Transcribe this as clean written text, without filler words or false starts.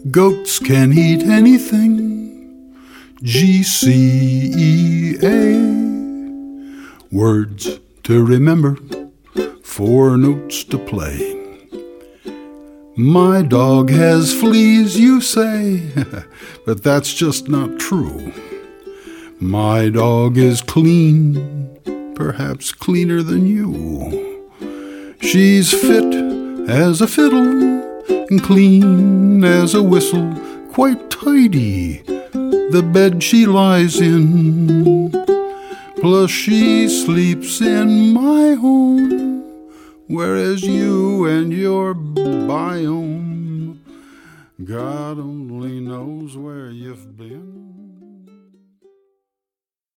Goats can eat anything. GCEA. Words to remember, 4 notes to play. My dog has fleas, you say, but that's just not true. My dog is clean, perhaps cleaner than you. She's fit as a fiddle and clean as a whistle, quite tidy, the bed she lies in. Plus she sleeps in my home, whereas you and your biome, God only knows where you've been.